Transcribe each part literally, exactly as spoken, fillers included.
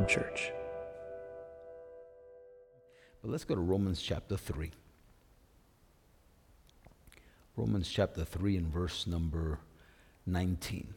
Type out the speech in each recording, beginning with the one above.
Church. But let's go to Romans chapter three. Romans chapter three and verse number nineteen.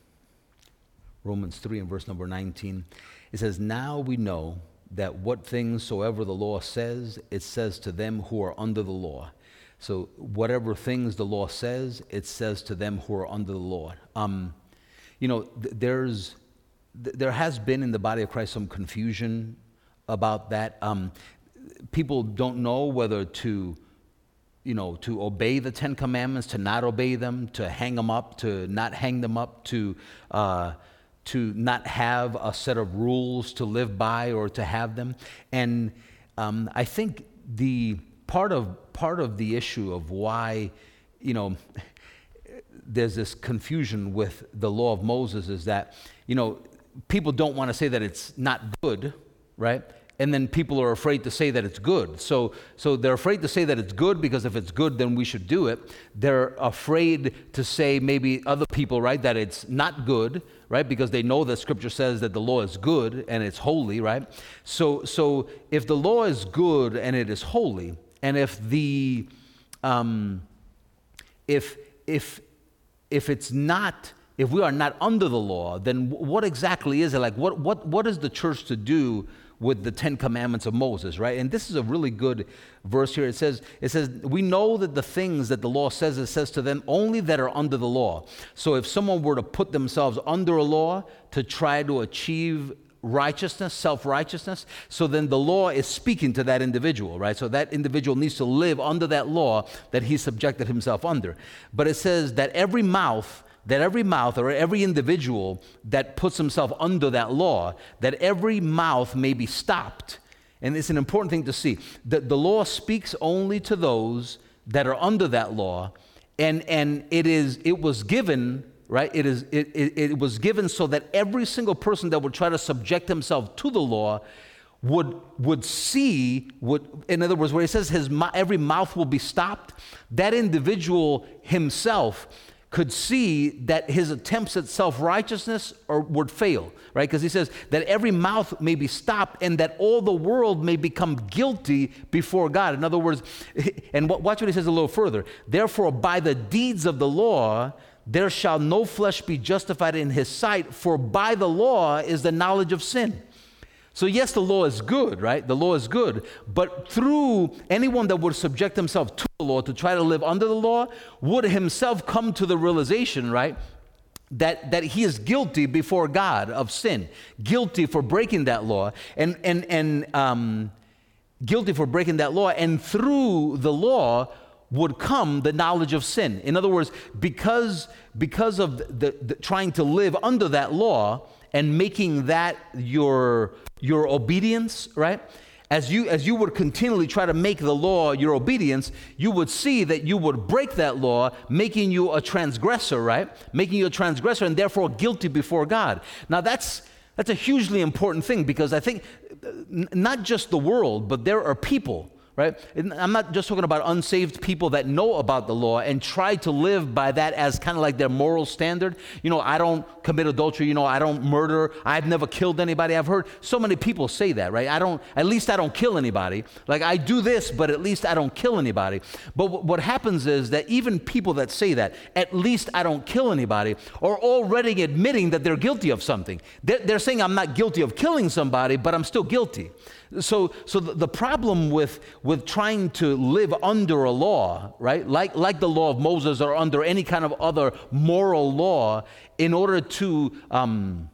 Romans three and verse number nineteen. It says, "Now we know that what things soever the law says, it says to them who are under the law." So whatever things the law says, it says to them who are under the law. Um, you know, th- there's th- there has been in the body of Christ some confusion about that. Um, people don't know whether to, you know, to obey the Ten Commandments, to not obey them, to hang them up, to not hang them up, to uh, to not have a set of rules to live by or to have them. And um, I think the part of part of the issue of why, you know, there's this confusion with the law of Moses is that, you know, people don't want to say that it's not good, right? And then people are afraid to say that it's good. So so they're afraid to say that it's good because if it's good, then we should do it. They're afraid to say maybe other people, right, that it's not good, right, because they know that Scripture says that the law is good and it's holy, right? So so if the law is good and it is holy, and if the um, if if if it's not, if we are not under the law, then what exactly is it? Like what what what is the church to do with the Ten Commandments of Moses, right? And this is a really good verse here. It says, it says, we know that the things that the law says, it says to them only that are under the law. So if someone were to put themselves under a law to try to achieve righteousness, self-righteousness, so then the law is speaking to that individual, right? So that individual needs to live under that law that he subjected himself under. But it says that every mouth that every mouth or every individual that puts himself under that law, that every mouth may be stopped. And it's an important thing to see, that the law speaks only to those that are under that law, and and it is it was given, right? It is it, it, it was given so that every single person that would try to subject himself to the law would would see, would, in other words, where he says his every mouth will be stopped, that individual himself could see that his attempts at self-righteousness or would fail, right? Because he says that every mouth may be stopped and that all the world may become guilty before God. In other words, and watch what he says a little further. Therefore, by the deeds of the law, there shall no flesh be justified in his sight, for by the law is the knowledge of sin. So yes, the law is good, right? The law is good. But through anyone that would subject himself to the law, to try to live under the law, would himself come to the realization, right, that, that he is guilty before God of sin, guilty for breaking that law, and, and, and um, guilty for breaking that law. And through the law would come the knowledge of sin. In other words, because, because of the, the trying to live under that law and making that your your obedience, right? As you as you would continually try to make the law your obedience, you would see that you would break that law, making you a transgressor, right? Making you a transgressor and therefore guilty before God. Now that's that's a hugely important thing, because I think not just the world, but there are people, right? I'm not just talking about unsaved people that know about the law and try to live by that as kind of like their moral standard. You know, I don't commit adultery. You know, I don't murder. I've never killed anybody. I've heard so many people say that, right? I don't, at least I don't kill anybody. Like I do this, but at least I don't kill anybody. But w- what happens is that even people that say that, at least I don't kill anybody, are already admitting that they're guilty of something. They're, they're saying I'm not guilty of killing somebody, but I'm still guilty. So, so the, the problem with with trying to live under a law, right, like like the law of Moses or under any kind of other moral law, in order to um,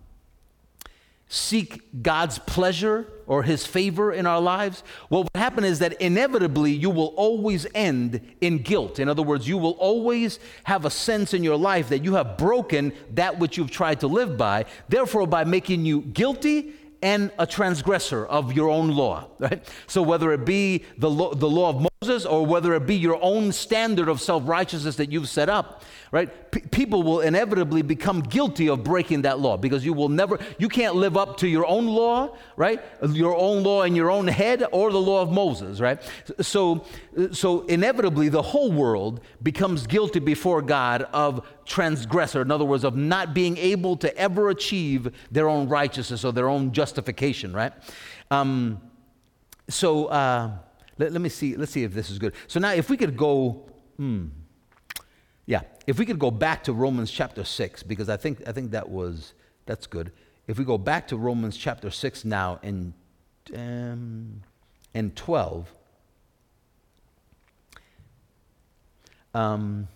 seek God's pleasure or His favor in our lives, what will happen is that inevitably you will always end in guilt. In other words, you will always have a sense in your life that you have broken that which you've tried to live by. Therefore, by making you guilty and a transgressor of your own law, right? So whether it be the law, the law of Moses, or whether it be your own standard of self-righteousness that you've set up, right? P- people will inevitably become guilty of breaking that law, because you will never, you can't live up to your own law, right? Your own law in your own head, or the law of Moses, right? So, so inevitably the whole world becomes guilty before God of transgressor. In other words, of not being able to ever achieve their own righteousness or their own justice. justification, right? Um, so uh, let, let me see. Let's see if this is good. So now, if we could go, hmm, yeah, if we could go back to Romans chapter six, because I think I think that was that's good. If we go back to Romans chapter six now and um, and twelve. Um,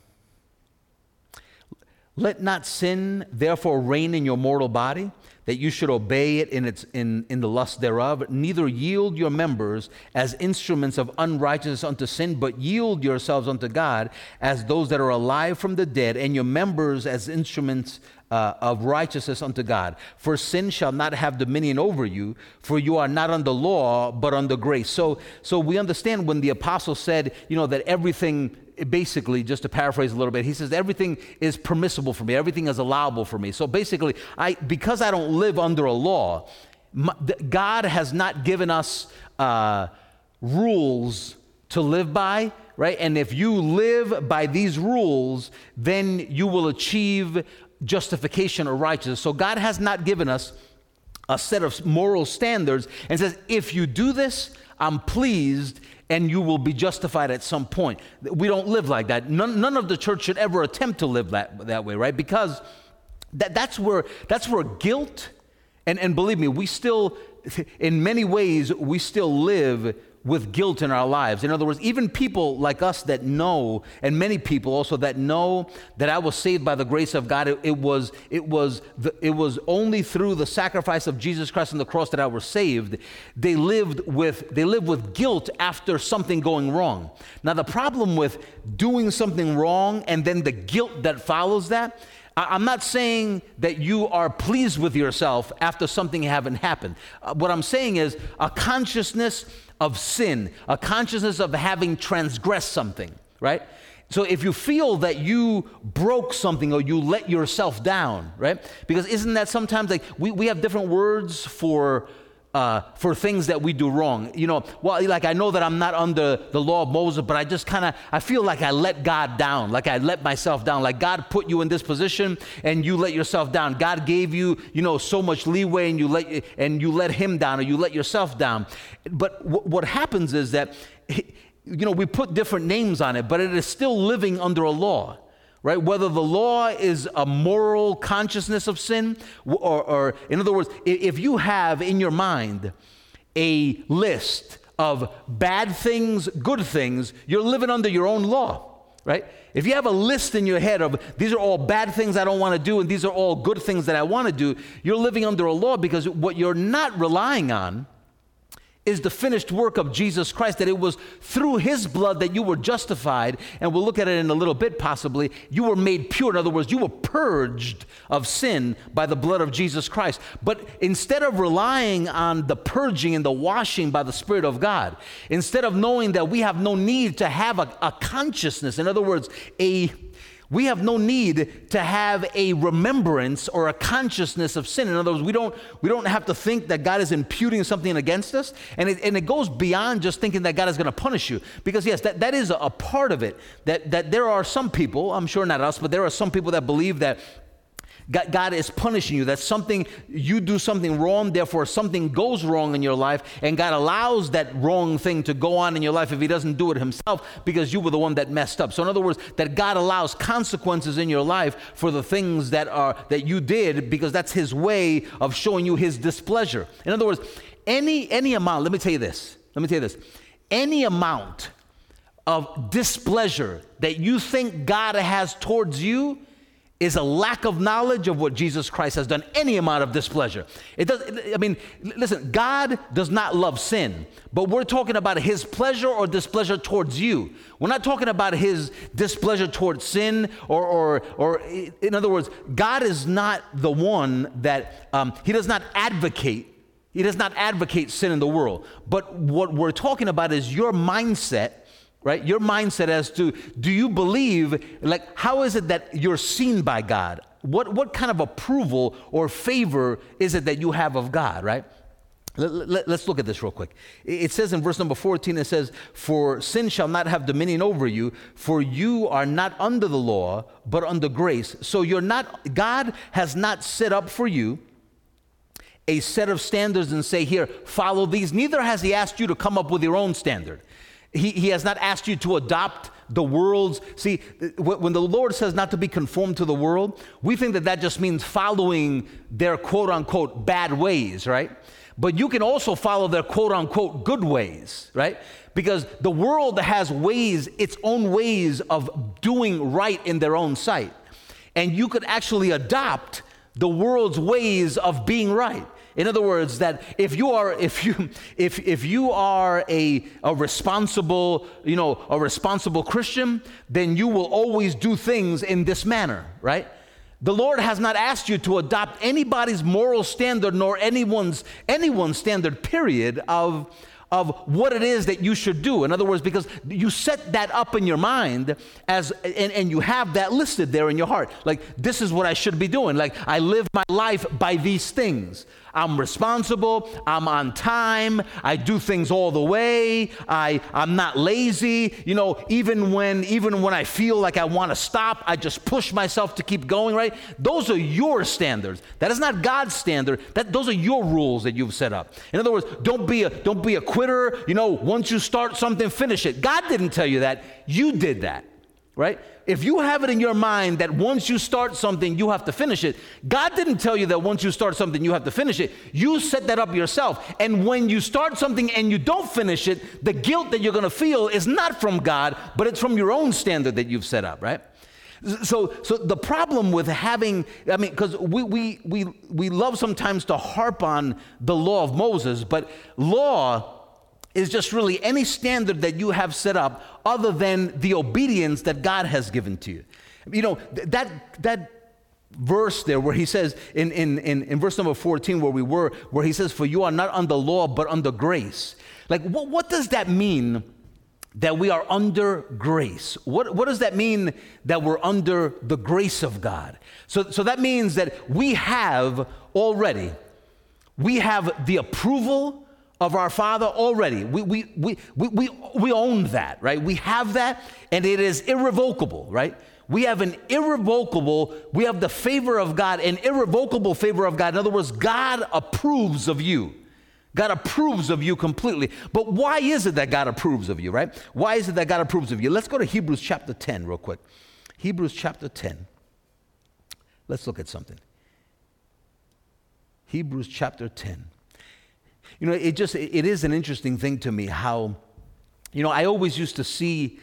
Let not sin therefore reign in your mortal body, that you should obey it in its in, in the lust thereof. Neither yield your members as instruments of unrighteousness unto sin, but yield yourselves unto God as those that are alive from the dead, and your members as instruments uh, of righteousness unto God. For sin shall not have dominion over you, for you are not under law, but under grace. So, so we understand when the apostle said, you know, that everything, basically, just to paraphrase a little bit, he says, everything is permissible for me. Everything is allowable for me. So basically, I because I don't live under a law, my, God has not given us uh, rules to live by, right? And if you live by these rules, then you will achieve justification or righteousness. So God has not given us a set of moral standards and says, if you do this, I'm pleased, and you will be justified at some point. We don't live like that. None, none of the church should ever attempt to live that, that way, right? Because that, that's where that's where guilt, and, and believe me, we still, in many ways, we still live with guilt in our lives. In other words, even people like us that know, and many people also that know that I was saved by the grace of God, it, it was it was the, it was only through the sacrifice of Jesus Christ on the cross that I was saved. They lived with they lived with guilt after something going wrong. Now, the problem with doing something wrong and then the guilt that follows that, I'm not saying that you are pleased with yourself after something haven't happened. Uh, what I'm saying is a consciousness of sin, a consciousness of having transgressed something, right? So if you feel that you broke something or you let yourself down, right? Because isn't that sometimes like we, we have different words for Uh, for things that we do wrong. You know, well, like I know that I'm not under the law of Moses, but I just kind of, I feel like I let God down, like I let myself down, like God put you in this position and you let yourself down. God gave you, you know, so much leeway and you let, and you let him down or you let yourself down. But w- what happens is that, you know, we put different names on it, but it is still living under a law. Right? Whether the law is a moral consciousness of sin, or, or in other words, if you have in your mind a list of bad things, good things, you're living under your own law, right? If you have a list in your head of these are all bad things I don't want to do and these are all good things that I want to do, you're living under a law because what you're not relying on is the finished work of Jesus Christ, that it was through his blood that you were justified, and we'll look at it in a little bit possibly. You were made pure. In other words, you were purged of sin by the blood of Jesus Christ. But instead of relying on the purging and the washing by the Spirit of God, instead of knowing that we have no need to have a, a consciousness, in other words, a We have no need to have a remembrance or a consciousness of sin. In other words, we don't we don't have to think that God is imputing something against us. And it, and it goes beyond just thinking that God is going to punish you. Because yes, that, that is a, a part of it. That, that there are some people, I'm sure not us, but there are some people that believe that God is punishing you, that something, you do something wrong, therefore something goes wrong in your life, and God allows that wrong thing to go on in your life if he doesn't do it himself because you were the one that messed up. So in other words, that God allows consequences in your life for the things that are that you did because that's his way of showing you his displeasure. In other words, any any amount, let me tell you this, let me tell you this, any amount of displeasure that you think God has towards you is a lack of knowledge of what Jesus Christ has done. Any amount of displeasure. It does. I mean, listen, God does not love sin, but we're talking about his pleasure or displeasure towards you. We're not talking about his displeasure towards sin, or, or, or in other words, God is not the one that, um, he does not advocate, he does not advocate sin in the world. But what we're talking about is your mindset, right? Your mindset as to, do you believe, like, how is it that you're seen by God? What what kind of approval or favor is it that you have of God, right? Let, let, let's look at this real quick. It says in verse number fourteen, it says, for sin shall not have dominion over you, for you are not under the law, but under grace. So you're not, God has not set up for you a set of standards and say, here, follow these. Neither has he asked you to come up with your own standard. He, he has not asked you to adopt the world's. See, when the Lord says not to be conformed to the world, we think that that just means following their quote-unquote bad ways, right? But you can also follow their quote-unquote good ways, right? Because the world has ways, its own ways of doing right in their own sight. And you could actually adopt the world's ways of being right. In other words, that if you are if you if if you are a a responsible, you know, a responsible Christian, then you will always do things in this manner, right? The Lord has not asked you to adopt anybody's moral standard nor anyone's anyone's standard, period, of of what it is that you should do. In other words, because you set that up in your mind as, and, and you have that listed there in your heart. Like, this is what I should be doing. Like, I live my life by these things. I'm responsible, I'm on time, I do things all the way, I, I'm not lazy. You know, even when, even when I feel like I want to stop, I just push myself to keep going, right? Those are your standards. That is not God's standard. That, those are your rules that you've set up. In other words, don't be a, don't be a quitter. You know, once you start something, finish it. God didn't tell you that. You did that, right? If you have it in your mind that once you start something, you have to finish it, God didn't tell you that once you start something, you have to finish it. You set that up yourself. And when you start something and you don't finish it, the guilt that you're going to feel is not from God, but it's from your own standard that you've set up, right? So, so the problem with having, I mean, because we, we, we, we love sometimes to harp on the law of Moses, but law is just really any standard that you have set up other than the obedience that God has given to you. You know, that that verse there where he says, in, in, in, in verse number fourteen where we were, where he says, for you are not under law, but under grace. Like, what, what does that mean that we are under grace? What, what does that mean that we're under the grace of God? So, so that means that we have already, we have the approval of our Father already. We, we, we, we, we, we own that, right? We have that, and it is irrevocable, right? We have an irrevocable, we have the favor of God, an irrevocable favor of God. In other words, God approves of you. God approves of you completely. But why is it that God approves of you, right? Why is it that God approves of you? Let's go to Hebrews chapter ten real quick. Hebrews chapter ten. Let's look at something. Hebrews chapter ten. You know, it just, it is an interesting thing to me how, you know, I always used to see,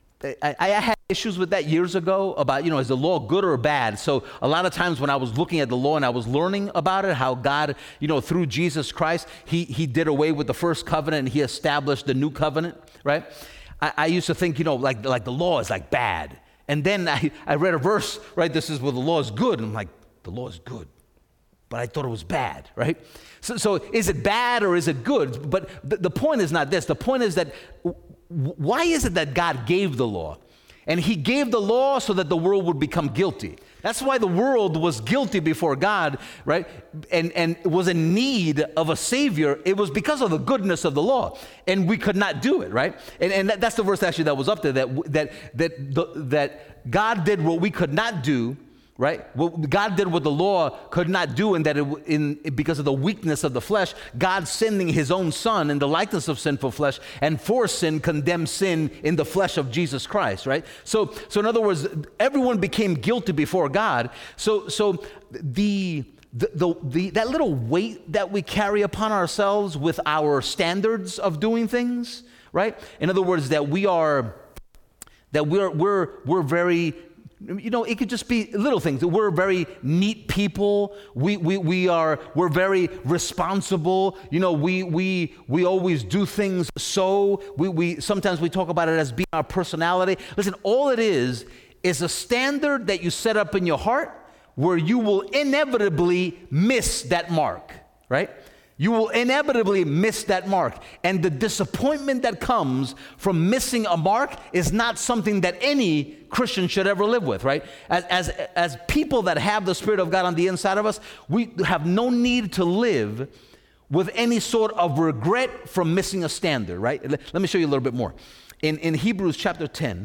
I, I had issues with that years ago about, you know, is the law good or bad? So a lot of times when I was looking at the law and I was learning about it, how God, you know, through Jesus Christ, he, he did away with the first covenant and he established the new covenant, right? I, I used to think, you know, like, like the law is like bad. And then I, I read a verse, right? This is where the law is good. And I'm like, the law is good. But I thought it was bad, right? So, so is it bad or is it good? But the, the point is not this. The point is that w- why is it that God gave the law? And he gave the law so that the world would become guilty. That's why the world was guilty before God, right? And, and was in need of a Savior. It was because of the goodness of the law. And we could not do it, right? And, and that, that's the verse actually that was up there, that, that, that, the, that God did what we could not do, right? What God did what the law could not do, and that it, in, because of the weakness of the flesh, God sending his own son in the likeness of sinful flesh, and for sin condemned sin in the flesh of Jesus Christ, right? So, so in other words, everyone became guilty before God. So, so the, the, the, the that little weight that we carry upon ourselves with our standards of doing things, right? In other words, that we are, that we're we're we're very. You know, it could just be little things. We're very neat people. We we we are we're very responsible. You know, we we we always do things so. We we sometimes we talk about it as being our personality. Listen, all it is is a standard that you set up in your heart where you will inevitably miss that mark, right? You will inevitably miss that mark. And the disappointment that comes from missing a mark is not something that any Christian should ever live with, right? As, as, as people that have the Spirit of God on the inside of us, we have no need to live with any sort of regret from missing a standard, right? Let me show you a little bit more. In, in Hebrews chapter ten,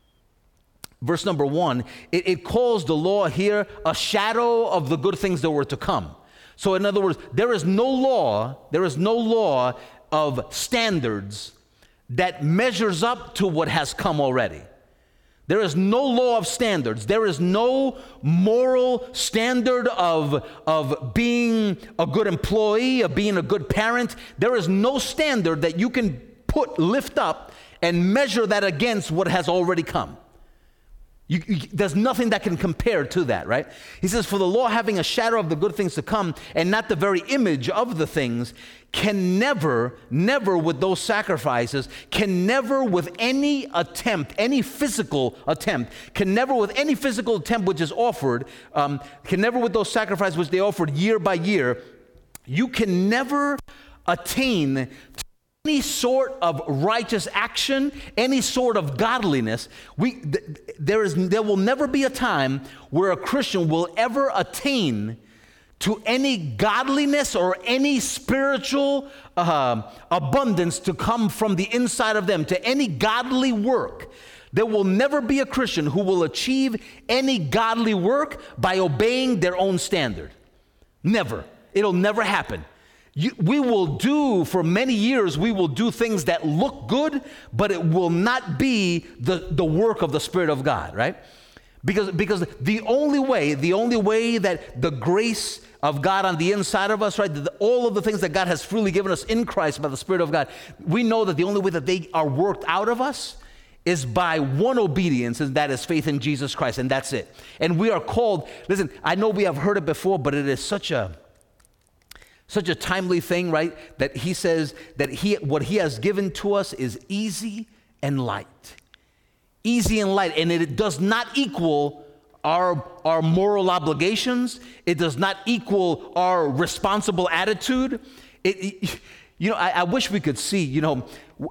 verse number one, it, it calls the law here a shadow of the good things that were to come. So in other words, there is no law, there is no law of standards that measures up to what has come already. There is no law of standards. There is no moral standard of, of being a good employee, of being a good parent. There is no standard that you can put, lift up, and measure that against what has already come. You, you, there's nothing that can compare to that, right? He says, for the law having a shadow of the good things to come and not the very image of the things, can never, never with those sacrifices, can never with any attempt, any physical attempt, can never with any physical attempt which is offered, um, can never with those sacrifices which they offered year by year, you can never attain any sort of righteous action, any sort of godliness. We, th- there is, there will never be a time where a Christian will ever attain to any godliness or any spiritual uh, abundance to come from the inside of them, to any godly work. There will never be a Christian who will achieve any godly work by obeying their own standard. Never. It'll never happen. You, we will do, for many years, we will do things that look good, but it will not be the, the work of the Spirit of God, right? Because, because the only way, the only way that the grace of God on the inside of us, right, the, all of the things that God has freely given us in Christ by the Spirit of God, we know that the only way that they are worked out of us is by one obedience, and that is faith in Jesus Christ, and that's it. And we are called, listen, I know we have heard it before, but it is such a, Such a timely thing, right? That he says that he, what he has given to us is easy and light. Easy and light. And it, it does not equal our, our moral obligations. It does not equal our responsible attitude. It, it, you know, I, I wish we could see, you know,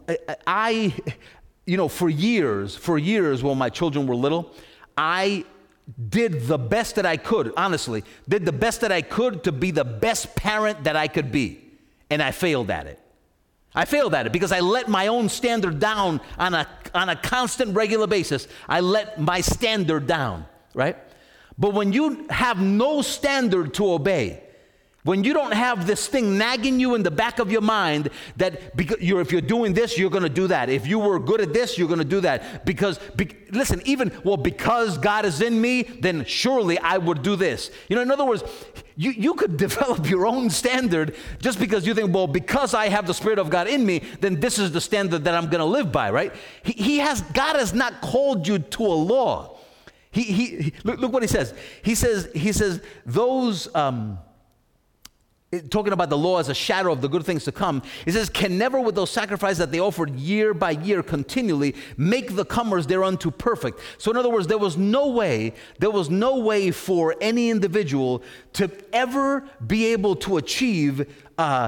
I, you know, for years, for years when my children were little, I did the best that I could, honestly, did the best that I could to be the best parent that I could be. And I failed at it. I failed at it because I let my own standard down on a, on a constant, regular basis. I let my standard down, right? But when you have no standard to obey, when you don't have this thing nagging you in the back of your mind that because you're, if you're doing this, you're going to do that. If you were good at this, you're going to do that. Because, be, listen, even, well, because God is in me, then surely I would do this. You know, in other words, you, you could develop your own standard just because you think, well, because I have the Spirit of God in me, then this is the standard that I'm going to live by, right? He, he has, God has not called you to a law. He, he, he look, look what he says. He says, he says, those, um, talking about the law as a shadow of the good things to come, it says, can never with those sacrifices that they offered year by year continually make the comers thereunto perfect. So in other words, there was no way, there was no way for any individual to ever be able to achieve, uh,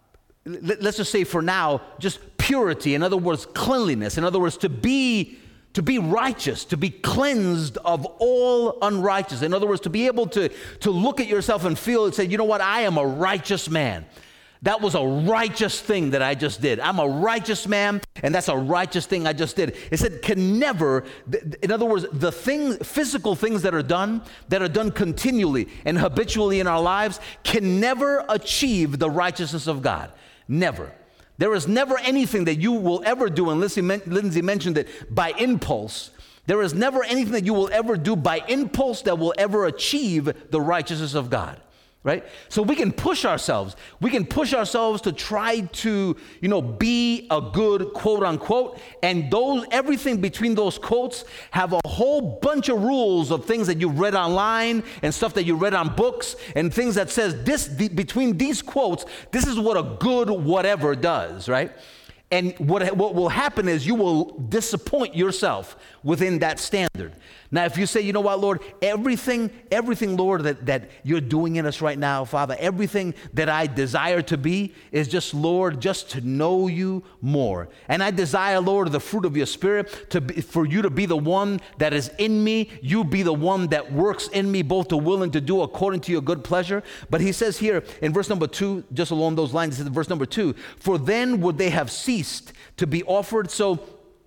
let's just say for now, just purity. In other words, cleanliness. In other words, to be To be righteous, to be cleansed of all unrighteousness. In other words, to be able to, to look at yourself and feel and say, you know what, I am a righteous man. That was a righteous thing that I just did. I'm a righteous man, and that's a righteous thing I just did. It said can never, in other words, the thing, physical things that are done, that are done continually and habitually in our lives, can never achieve the righteousness of God. Never. There is never anything that you will ever do, and Lindsay mentioned it, by impulse. There is never anything that you will ever do by impulse that will ever achieve the righteousness of God, right? So we can push ourselves. We can push ourselves to try to, you know, be a good quote unquote, and those, everything between those quotes have a whole bunch of rules of things that you've read online and stuff that you read on books and things that says this, the, between these quotes, this is what a good whatever does, right? And what, what will happen is you will disappoint yourself within that standard. Now, if you say, you know what, Lord, everything, everything, Lord, that, that you're doing in us right now, Father, everything that I desire to be is just, Lord, just to know you more. And I desire, Lord, the fruit of your Spirit, to be, for you to be the one that is in me, you be the one that works in me, both to will and to do according to your good pleasure. But he says here in verse number two, just along those lines, he says in verse number two, for then would they have ceased to be offered. So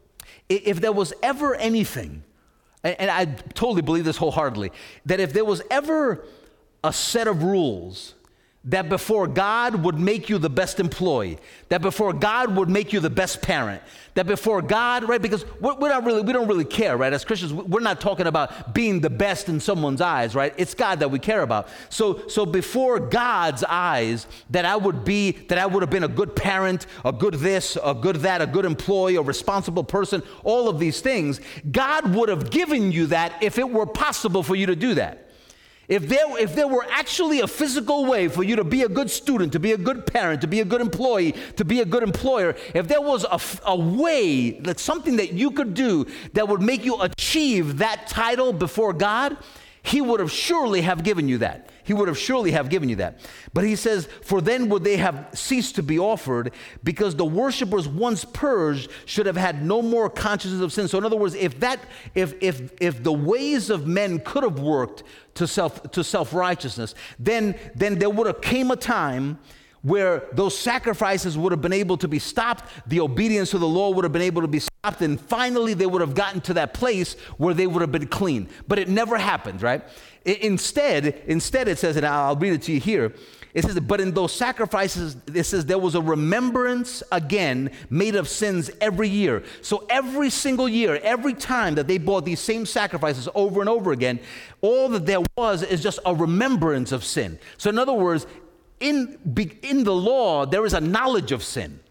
if there was ever anything, and I totally believe this wholeheartedly, that if there was ever a set of rules that before God would make you the best employee, that before God would make you the best parent, that before God, right, because we're, we're not really, we don't really care, right, as Christians, we're not talking about being the best in someone's eyes, right, it's God that we care about. So, so before God's eyes, that I would be, that I would have been a good parent, a good this, a good that, a good employee, a responsible person, all of these things, God would have given you that if it were possible for you to do that. If there, if there were actually a physical way for you to be a good student, to be a good parent, to be a good employee, to be a good employer, if there was a, a way, that's something that you could do that would make you achieve that title before God, he would have surely have given you that. He would have surely have given you that. But he says, for then would they have ceased to be offered, because the worshipers once purged should have had no more consciousness of sin. So in other words, if that, if if if the ways of men could have worked to self to self-righteousness, then then there would have came a time where those sacrifices would have been able to be stopped, the obedience to the law would have been able to be stopped, and finally they would have gotten to that place where they would have been clean. But it never happened, right? I, instead, instead it says, and I'll read it to you here, it says, but in those sacrifices, it says there was a remembrance again made of sins every year. So every single year, every time that they brought these same sacrifices over and over again, all that there was is just a remembrance of sin. So in other words, In, in the law, there is a knowledge of sin.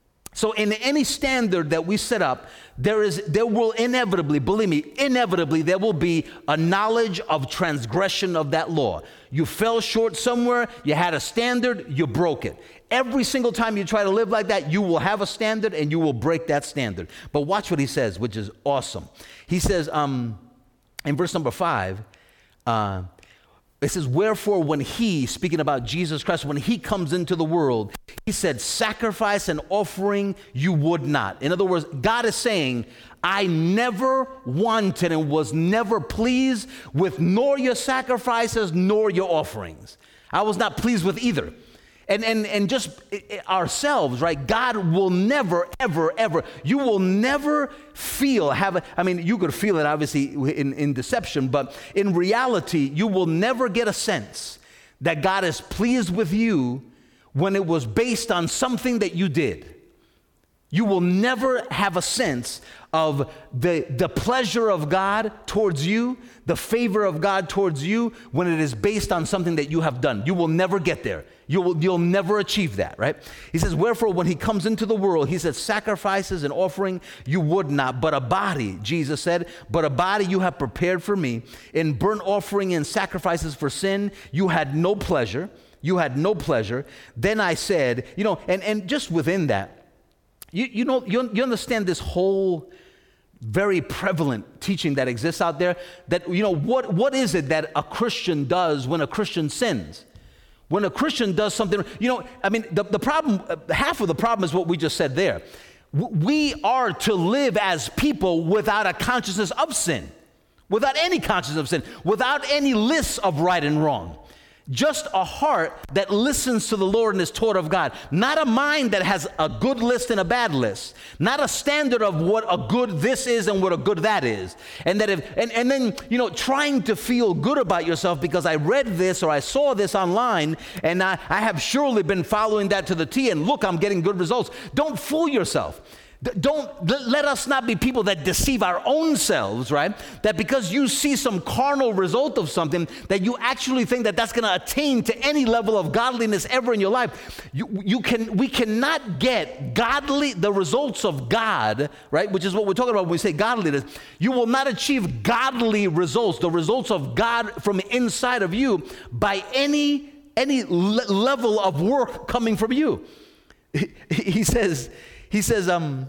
So in any standard that we set up, there is, there will inevitably, believe me, inevitably, there will be a knowledge of transgression of that law. You fell short somewhere, you had a standard, you broke it. Every single time you try to live like that, you will have a standard and you will break that standard. But watch what he says, which is awesome. He says um, in verse number five, uh, it says, wherefore when he, speaking about Jesus Christ, when he comes into the world, he said, sacrifice and offering you would not. In other words, God is saying, I never wanted and was never pleased with nor your sacrifices nor your offerings. I was not pleased with either. And, and, and just ourselves, right? God will never, ever, ever, you will never feel, have a, I mean, you could feel it obviously in, in deception, but in reality, you will never get a sense that God is pleased with you when it was based on something that you did. You will never have a sense of the, the pleasure of God towards you, the favor of God towards you, when it is based on something that you have done. You will never get there. You will, you'll never achieve that, right? He says, wherefore, when he comes into the world, he says, sacrifices and offering you would not, but a body, Jesus said, but a body you have prepared for me. In burnt offering and sacrifices for sin, you had no pleasure. You had no pleasure. Then I said, you know, and, and just within that, You, you know, you, you understand this whole very prevalent teaching that exists out there, that, you know, what, what is it that a Christian does when a Christian sins? When a Christian does something, you know, I mean, the, the problem, half of the problem is what we just said there. We are to live as people without a consciousness of sin, without any consciousness of sin, without any lists of right and wrong. Just a heart that listens to the Lord and is taught of God. Not a mind that has a good list and a bad list. Not a standard of what a good this is and what a good that is. And that if, and, and then, you know, trying to feel good about yourself because I read this or I saw this online and I, I have surely been following that to the T and look, I'm getting good results. Don't fool yourself. Don't let us not be people that deceive our own selves, right? That because you see some carnal result of something, that you actually think that that's going to attain to any level of godliness ever in your life. You, you can, we cannot get godly, the results of God, right? Which is what we're talking about when we say godliness. You will not achieve godly results, the results of God from inside of you by any, any le- level of work coming from you. He, he says, He says, um,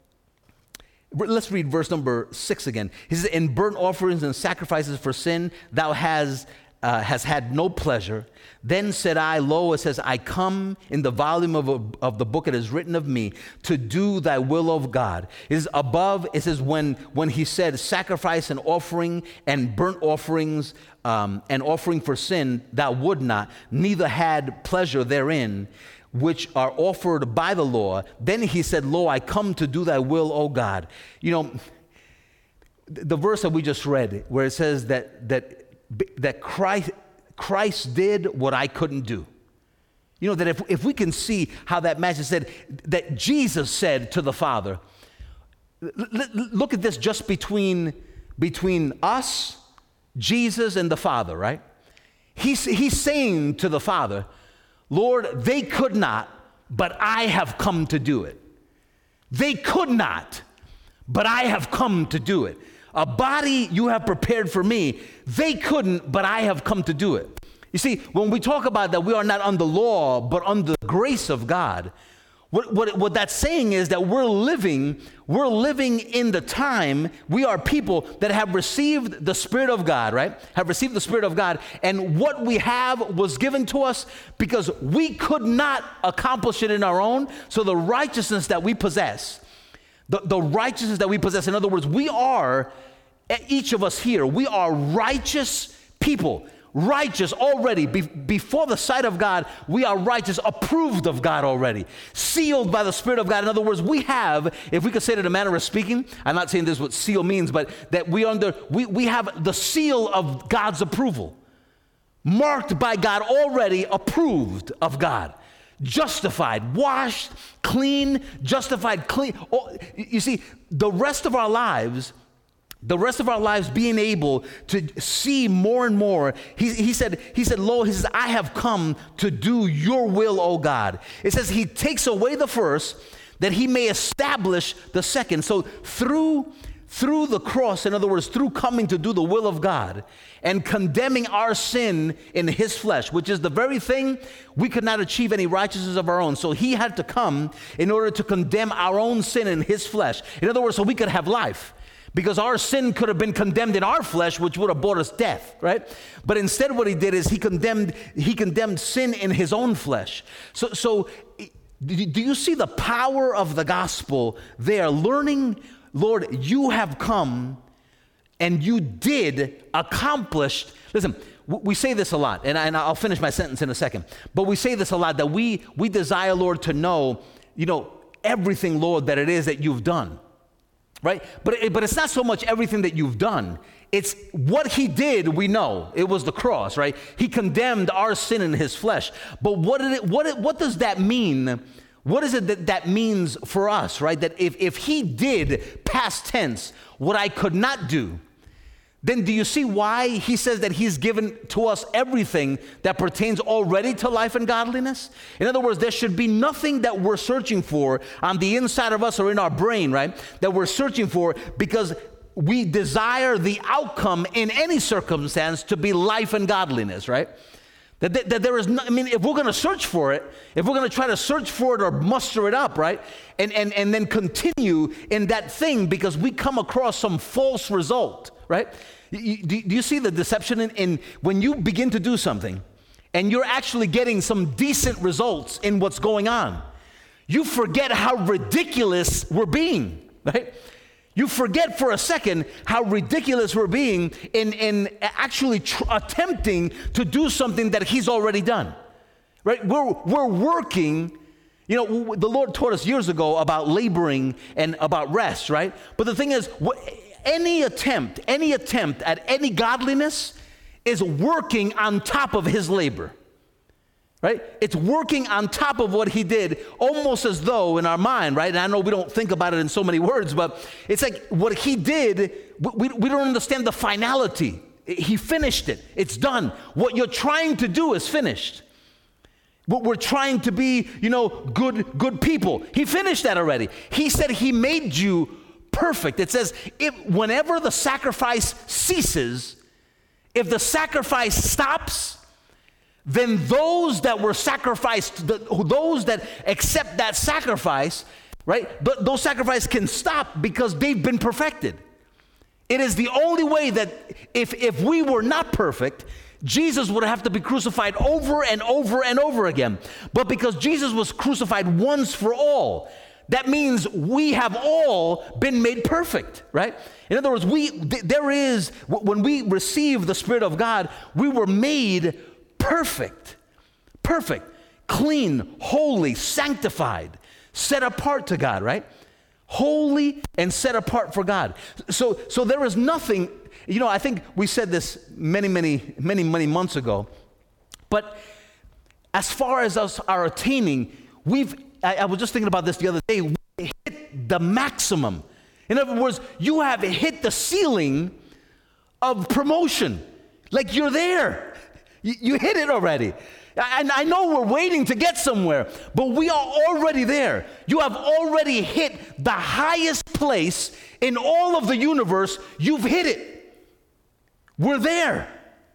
let's read verse number six again. He says, in burnt offerings and sacrifices for sin, thou has, uh, has had no pleasure. Then said I, lo, it says, I come in the volume of, a, of the book it is written of me to do thy will of God. It is above, it says, when, when he said sacrifice and offering and burnt offerings um, and offering for sin, thou would not, neither had pleasure therein, which are offered by the law. Then he said, lo, I come to do thy will, O God. You know, the verse that we just read, where it says that that that Christ, Christ did what I couldn't do. You know, that if, if we can see how that matches, said that Jesus said to the Father, l- l- look at this just between, between us, Jesus, and the Father, right? He's, he's saying to the Father, Lord, they could not, but I have come to do it. They could not, but I have come to do it. A body you have prepared for me, they couldn't, but I have come to do it. You see, when we talk about that we are not under law, but under the grace of God, what, what, what that's saying is that we're living, we're living in the time, we are people that have received the Spirit of God, right? Have received the Spirit of God, and what we have was given to us because we could not accomplish it in our own, so the righteousness that we possess, the, the righteousness that we possess, in other words, we are, each of us here, we are righteous people. Righteous already, be, before the sight of God, we are righteous, approved of God already, sealed by the Spirit of God. In other words, we have, if we could say it in a manner of speaking, I'm not saying this is what seal means, but that we under we, we have the seal of God's approval, marked by God already, approved of God, justified, washed, clean, justified, clean. Oh, you see, the rest of our lives, The rest of our lives being able to see more and more. He, he said, he said, Lord, he says, I have come to do your will, O God. It says he takes away the first that he may establish the second. So through, through the cross, in other words, through coming to do the will of God and condemning our sin in his flesh, which is the very thing we could not achieve any righteousness of our own. So he had to come in order to condemn our own sin in his flesh. In other words, so we could have life. Because our sin could have been condemned in our flesh, which would have brought us death, right? But instead what he did is he condemned he condemned sin in his own flesh. So, so do you see the power of the gospel there? Learning, Lord, you have come and you did accomplish. Listen, we say this a lot, and, I, and I'll finish my sentence in a second. But we say this a lot, that we, we desire, Lord, to know, you know, everything, Lord, that it is that you've done. Right? But, it, but it's not so much everything that you've done. It's what he did, we know. It was the cross, right? He condemned our sin in his flesh. But what did it, what, what does that mean? What is it that that means for us, right? That if, if he did, past tense, what I could not do, then do you see why he says that he's given to us everything that pertains already to life and godliness? In other words, there should be nothing that we're searching for on the inside of us or in our brain, right? That we're searching for because we desire the outcome in any circumstance to be life and godliness, right? That, that, that there is no, I mean, if we're going to search for it, if we're going to try to search for it or muster it up, right? And, and, and then continue in that thing because we come across some false result, right? You, do, do you see the deception in, in when you begin to do something and you're actually getting some decent results in what's going on? You forget how ridiculous we're being, right? You forget for a second how ridiculous we're being in, in actually tr- attempting to do something that he's already done, right? We're, we're working. You know, the Lord taught us years ago about laboring and about rest, right? But the thing is, what, any attempt, any attempt at any godliness is working on top of his labor, right? It's working on top of what he did, almost as though in our mind, right? And I know we don't think about it in so many words, but it's like what he did, we, we don't understand the finality. He finished it. It's done. What you're trying to do is finished. What we're trying to be, you know, good, good people. He finished that already. He said he made you perfect. It says, if whenever the sacrifice ceases, if the sacrifice stops, then those that were sacrificed, those that accept that sacrifice, right, th- those sacrifices can stop because they've been perfected. It is the only way that if, if we were not perfect, Jesus would have to be crucified over and over and over again. But because Jesus was crucified once for all, that means we have all been made perfect, right? In other words, we th- there is, when we receive the Spirit of God, we were made perfect, perfect, clean, holy, sanctified, set apart to God, right? Holy and set apart for God. So, so there is nothing, you know, I think we said this many, many, many, many months ago, but as far as us are attaining, we've, I, I was just thinking about this the other day, we hit the maximum. In other words, you have hit the ceiling of promotion. Like you're there. You, you hit it already. And I know we're waiting to get somewhere, but we are already there. You have already hit the highest place in all of the universe. You've hit it. We're there.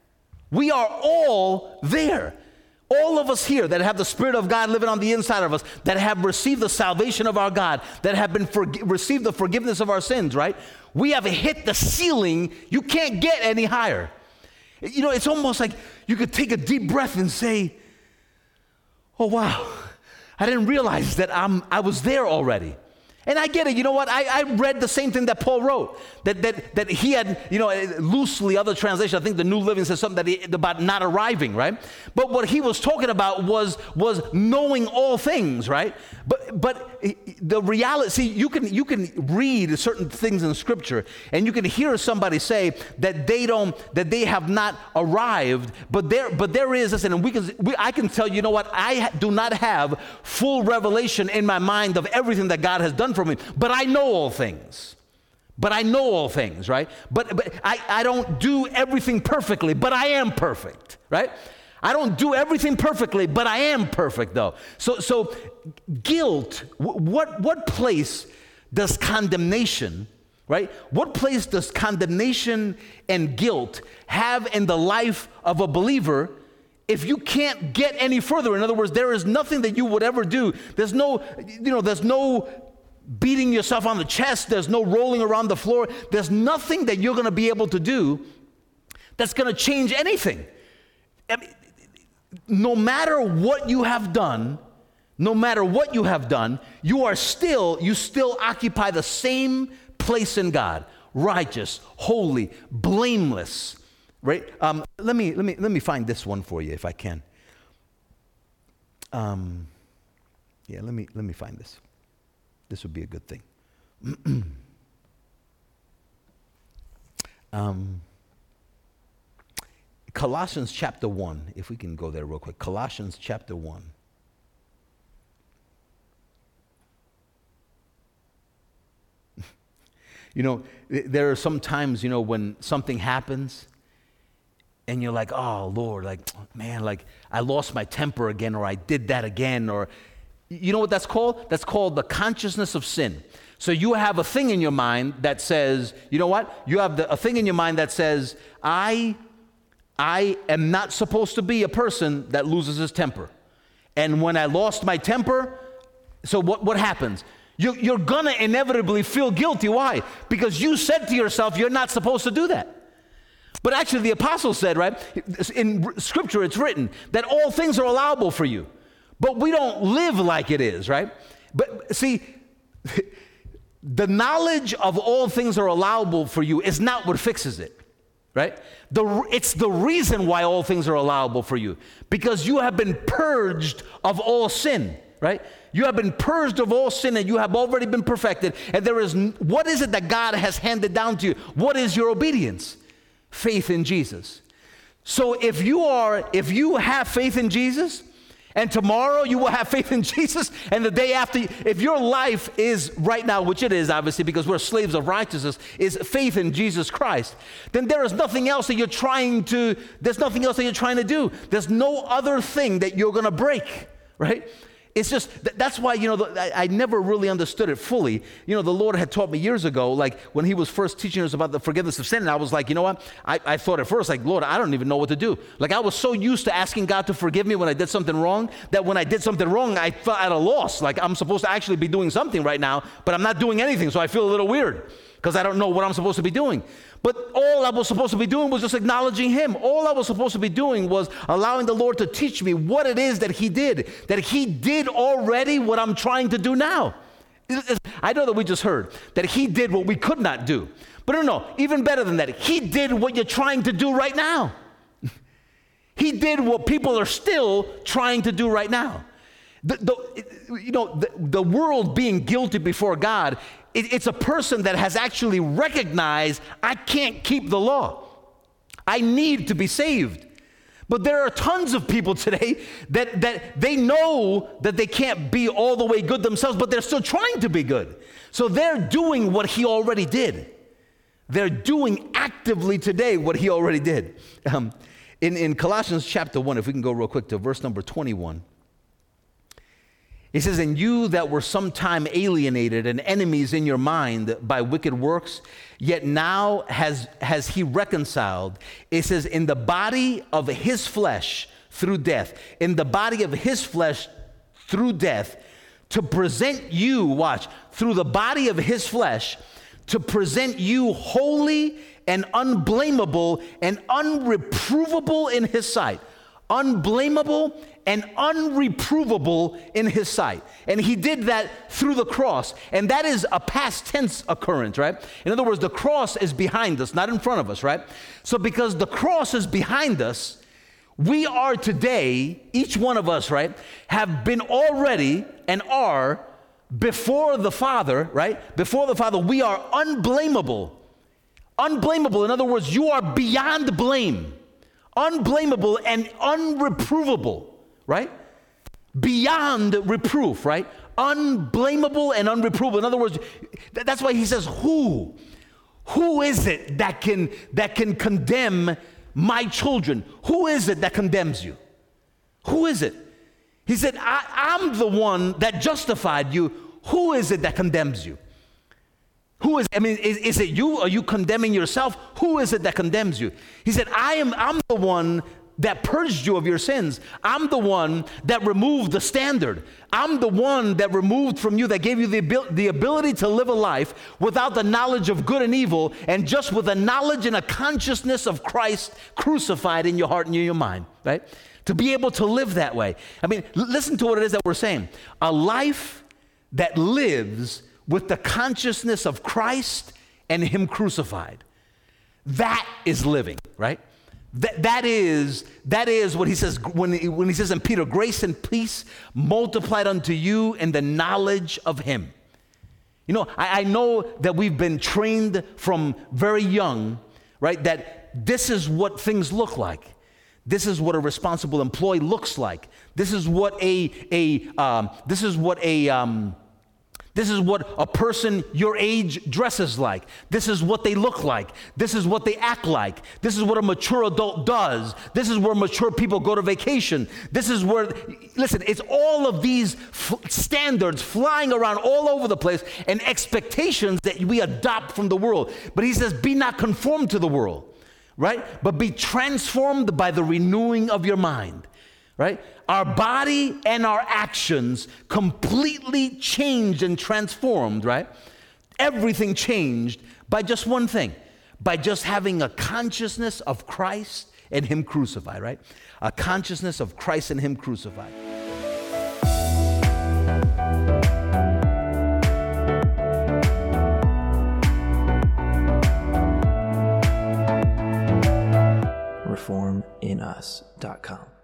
We are all there. All of us here that have the Spirit of God living on the inside of us, that have received the salvation of our God, that have been for, received the forgiveness of our sins, right? We have hit the ceiling. You can't get any higher. You know, it's almost like you could take a deep breath and say, oh, wow, I didn't realize that I'm, I was there already. And I get it. You know what? I, I read the same thing that Paul wrote, that that that he had, you know, loosely, other translation, I think the New Living says something that he, about not arriving, right? But what he was talking about was was knowing all things, right? But but the reality, see, you can you can read certain things in Scripture, and you can hear somebody say that they don't, that they have not arrived, but there but there is, listen, and we can we, I can tell you, you know what? I do not have full revelation in my mind of everything that God has done for me, but I know all things. But I know all things, right? But, but I, I don't do everything perfectly, but I am perfect, right? I don't do everything perfectly, but I am perfect, though. So, so guilt, what, what place does condemnation, right? What place does condemnation and guilt have in the life of a believer if you can't get any further? In other words, there is nothing that you would ever do. There's no, you know, there's no beating yourself on the chest. There's no rolling around the floor. There's nothing that you're going to be able to do that's going to change anything. I mean, no matter what you have done, no matter what you have done, you are still, you still occupy the same place in God, righteous, holy, blameless, right? Um, let me, let me, let me find this one for you if I can. Um, yeah, let me, let me find this. This would be a good thing. um, Colossians chapter one, if we can go there real quick. Colossians chapter one. You know, there are some times, you know, when something happens and you're like, oh, Lord, like, man, like I lost my temper again, or I did that again, or you know what that's called? That's called the consciousness of sin. So you have a thing in your mind that says, you know what? You have the, a thing in your mind that says, I, I am not supposed to be a person that loses his temper. And when I lost my temper, so what, what happens? You, you're gonna inevitably feel guilty. Why? Because you said to yourself, you're not supposed to do that. But actually the apostle said, right, in Scripture it's written that all things are allowable for you. But we don't live like it is, right? But see, the knowledge of all things are allowable for you is not what fixes it, right? The, it's the reason why all things are allowable for you, because you have been purged of all sin, right? You have been purged of all sin, and you have already been perfected. And there is, what is it that God has handed down to you? What is your obedience? Faith in Jesus. So if you are, if you have faith in Jesus, and tomorrow you will have faith in Jesus, and the day after, if your life is right now, which it is obviously because we're slaves of righteousness, is faith in Jesus Christ, then there is nothing else that you're trying to, there's nothing else that you're trying to do. There's no other thing that you're going to break, right? It's just, that's why, you know, I, I never really understood it fully. You know, the Lord had taught me years ago, like when he was first teaching us about the forgiveness of sin, and I was like, you know what? I, I thought at first, like, Lord, I don't even know what to do. Like, I was so used to asking God to forgive me when I did something wrong, that when I did something wrong, I felt at a loss. Like, I'm supposed to actually be doing something right now, but I'm not doing anything, so I feel a little weird because I don't know what I'm supposed to be doing. But all I was supposed to be doing was just acknowledging him. All I was supposed to be doing was allowing the Lord to teach me what it is that he did, that he did already what I'm trying to do now. I know that we just heard that he did what we could not do. But no, no, even better than that, he did what you're trying to do right now. He did what people are still trying to do right now. The, the, you know, the, the world being guilty before God, it, it's a person that has actually recognized, I can't keep the law. I need to be saved. But there are tons of people today that, that they know that they can't be all the way good themselves, but they're still trying to be good. So they're doing what he already did. They're doing actively today what he already did. Um, in, in Colossians chapter one, if we can go real quick to verse number twenty-one. It says, and you that were sometime alienated and enemies in your mind by wicked works, yet now has, has he reconciled. It says, in the body of his flesh through death, in the body of his flesh through death, to present you, watch, through the body of his flesh, to present you holy and unblameable and unreprovable in his sight. Unblameable and unreprovable in his sight. And he did that through the cross. And that is a past tense occurrence, right? In other words, the cross is behind us, not in front of us, right? So because the cross is behind us, we are today, each one of us, right, have been already and are before the Father, right? Before the Father, we are unblameable. Unblameable. In other words, you are beyond blame. Unblameable and unreprovable, right? Beyond reproof, right? Unblameable and unreprovable. In other words, that's why he says, who? Who is it that can, that can condemn my children? Who is it that condemns you? Who is it? He said, I, I'm the one that justified you. Who is it that condemns you? Who is, I mean, is, is it you? Are you condemning yourself? Who is it that condemns you? He said, I am, I'm the one that purged you of your sins. I'm the one that removed the standard. I'm the one that removed from you, that gave you the, abil- the ability to live a life without the knowledge of good and evil, and just with a knowledge and a consciousness of Christ crucified in your heart and in your mind, right? To be able to live that way. I mean, l- listen to what it is that we're saying. A life that lives with the consciousness of Christ and him crucified. That is living, right? That, that is that is what he says when he, when he says in Peter, grace and peace multiplied unto you in the knowledge of him. You know, I, I know that we've been trained from very young, right, that this is what things look like. This is what a responsible employee looks like. This is what a a um, this is what a um, This is what a person your age dresses like. This is what they look like. This is what they act like. This is what a mature adult does. This is where mature people go to vacation. This is where, listen, it's all of these f- standards flying around all over the place and expectations that we adopt from the world. But he says, be not conformed to the world, right? But be transformed by the renewing of your mind. Right? Our body and our actions completely changed and transformed, right? Everything changed by just one thing, by just having a consciousness of Christ and him crucified, right? A consciousness of Christ and him crucified. reform in us dot com